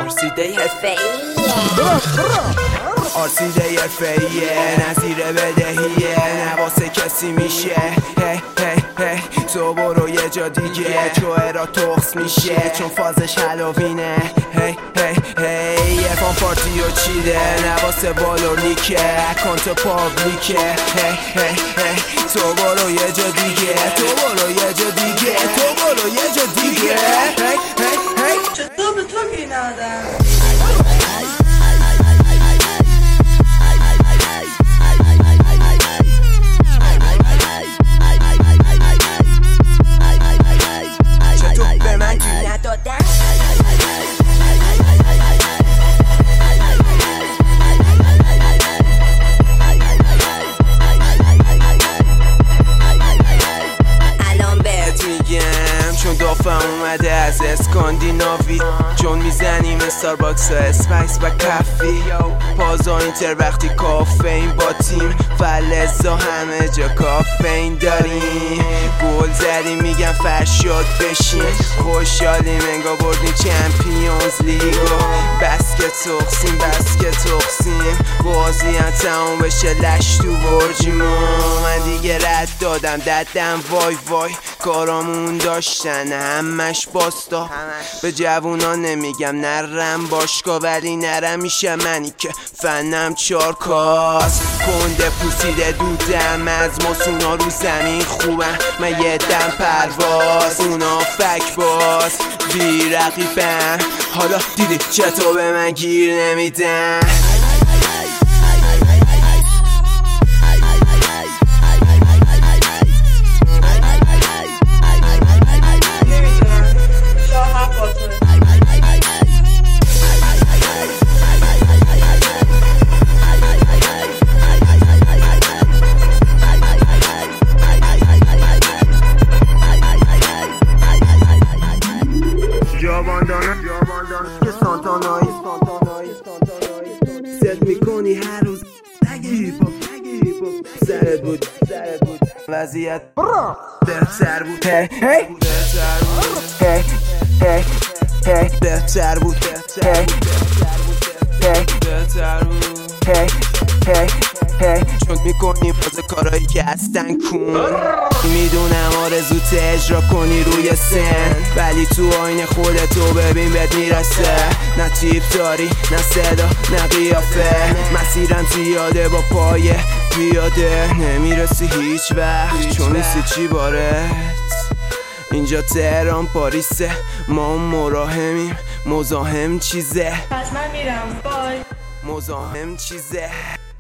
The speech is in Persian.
آرسیده حرفه‌ایه نظیر بدهیه نواسه کسی میشه. هی هی هی تو برو یه جا دیگه چوهرا تخص میشه چون فازش هالووینه. هی هی هی یه فان پارتیو چیده نواسه بالورنیکه اکانت پابلیکه. هی هی هی تو برو یه جا دیگه تو برو یه جا دیگه تو برو یه جا دیگه. هی هی هی چطور به تو بینادم چطور به من گیر ندادن. چون دافم اومده از اسکاندیناوی چون میزنیم استارباکس و اسپایس و کافی پازا اینتر وقتی کافین با تیم فلزا همه جا کافین داریم. گل زدیم میگن فرشاد بشین خوشحالیم انگار بردیم چمپیونز لیگو. بس که تقسیم بازی هم تموم بشه لش تو برجیمو. من دیگه رد دادم وای وای کارامون داشتن همش باستا. به جوونا نمیگم نرم باشگاه ولی نرم میشه منی که فنم چارکاست. کنده پوسیده دودم از ماسونا رو زمین خوبم من یه دم پرواز اونا فک باز بی رقیبم. حالا دیدی چطور به من گیر نمیدن. که سانتانایی ست میکنی هر روز اگه هیپا سرت بود وضعیت بهتر بود. هی بهتر بود چون میکنی باز کارایی که هستن کن. میدونم آرزوت اجرا کنی روی سن ولی تو آینه خودتو ببین بهت میرسه. نه تیپ داری نه صدا نه قیافه مسیرم زیاده با پای پیاده نمیرسی هیچ وقت چون نیستی چی بارت. اینجا تهران پاریسه ما مراهمیم مزاحم چیزه پس من میرم بای مزاحم چیزه.